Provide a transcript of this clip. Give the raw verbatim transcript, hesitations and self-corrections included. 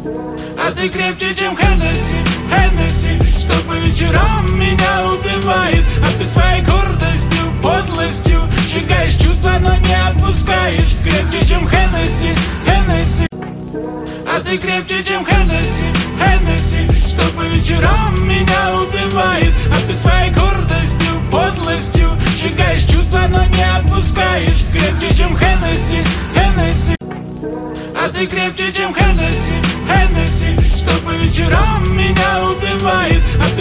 А ты крепче, чем Хеннесси, Хеннесси, что по вечерам меня убивает. А ты своей гордостью, подлостью сжигаешь чувства, но не отпускаешь. Крепче, чем Хеннесси, Хеннесси. А ты крепче, чем Хеннесси, Хеннесси, что по вечерам меня убивает. А ты своей гордостью, подлостью сжигаешь чувства, но не отпускаешь. Крепче, чем Хеннесси, Хеннесси. А ты крепче, чем Хеннесси, Хеннесси,